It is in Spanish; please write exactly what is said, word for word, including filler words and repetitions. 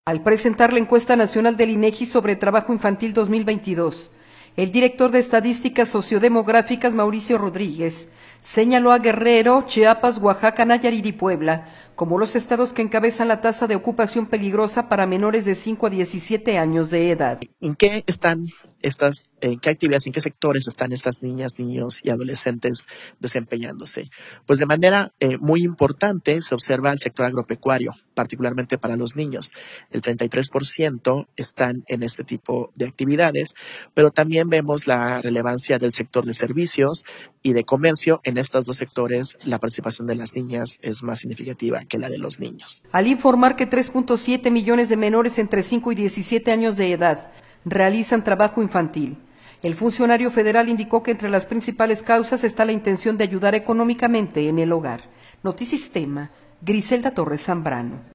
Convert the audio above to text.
Al presentar la encuesta nacional del INEGI sobre trabajo infantil dos mil veintidós, el director de Estadísticas Sociodemográficas, Mauricio Rodríguez, señaló a Guerrero, Chiapas, Oaxaca, Nayarit y Puebla como los estados que encabezan la tasa de ocupación peligrosa para menores de cinco a diecisiete años de edad. ¿En qué están estas, en qué actividades, en qué sectores están estas niñas, niños y adolescentes desempeñándose? Pues de manera eh, muy importante se observa el sector agropecuario, particularmente para los niños. El treinta y tres por ciento están en este tipo de actividades, pero también vemos la relevancia del sector de servicios y de comercio. En estos dos sectores la participación de las niñas es más significativa que la de los niños. Al informar que tres punto siete millones de menores entre cinco y diecisiete años de edad realizan trabajo infantil, el funcionario federal indicó que entre las principales causas está la intención de ayudar económicamente en el hogar. Notisistema, Griselda Torres Zambrano.